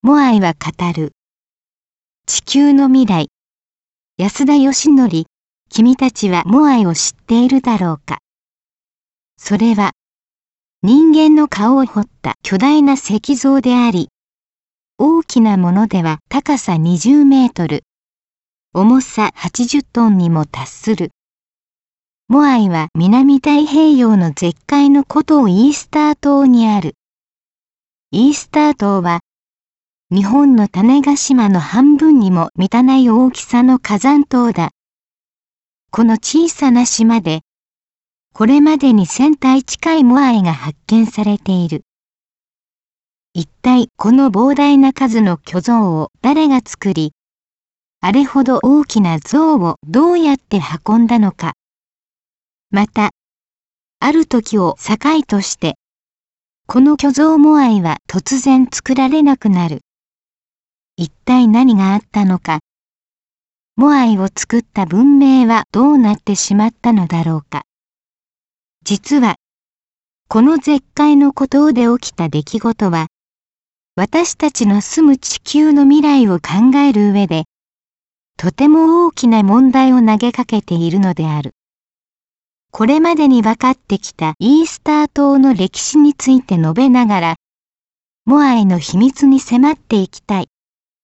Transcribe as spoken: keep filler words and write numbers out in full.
モアイは語る。地球の未来。安田義則、君たちはモアイを知っているだろうか。それは、人間の顔を彫った巨大な石像であり、大きなものでは高さにじゅうメートル、重さはちじゅっトンにも達する。モアイは南太平洋の絶海の孤島イースター島にある。イースター島は、日本の種子島の半分にも満たない大きさの火山島だ。この小さな島で、これまでにせん体近いモアイが発見されている。一体この膨大な数の巨像を誰が作り、あれほど大きな像をどうやって運んだのか。また、ある時を境として、この巨像モアイは突然作られなくなる。一体何があったのか。モアイを作った文明はどうなってしまったのだろうか。実は、この絶海の孤島で起きた出来事は、私たちの住む地球の未来を考える上で、とても大きな問題を投げかけているのである。これまでに分かってきたイースター島の歴史について述べながら、モアイの秘密に迫っていきたい。